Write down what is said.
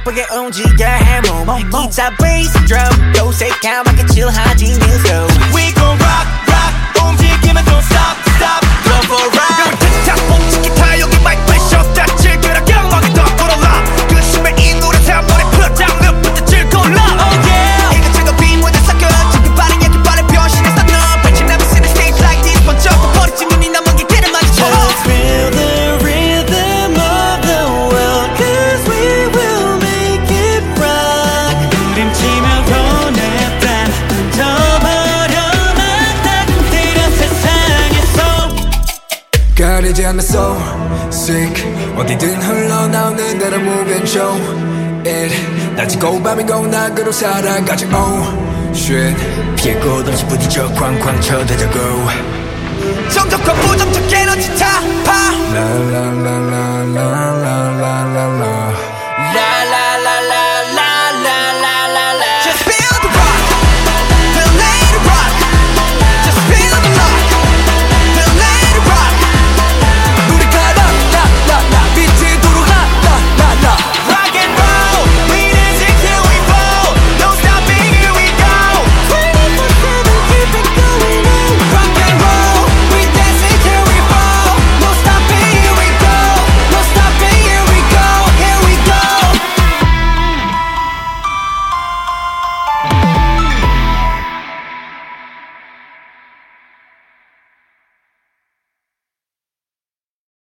바쁘게 움직여 해몸 기타 베이스 드럼 또 새까맣게 칠하지 뮤소 We gon' rock rock 움직이면 don't stop stop Go for a ride 틱탁 멈춘 기타 여기 마이크 프레셔 다 즐겨라 경험하게 더 걸어라 그 심해 이 노래 다 머리 풀어 down 늪부터 즐거워 Oh yeah 이거 즐겁이 모두 섞여 지금 빠른 얘기 빠른 변신해서 너 Bitch never seen a stage like this 번쩍 버리지 눈이 남은 길을 마주쳐 Let's feel the rhythm of the world Cause we will make it rock 부림치며 보냈다 던져버려놨다 이런 세상에서 가리지 않는 soul sick 어디든 흘러나오는 대로 moving show it 낮이고 밤이고 낙으로 살아가지 oh shit 피할 곳 없이 부딪혀 쾅쾅 쳐대자고 정적과 부정적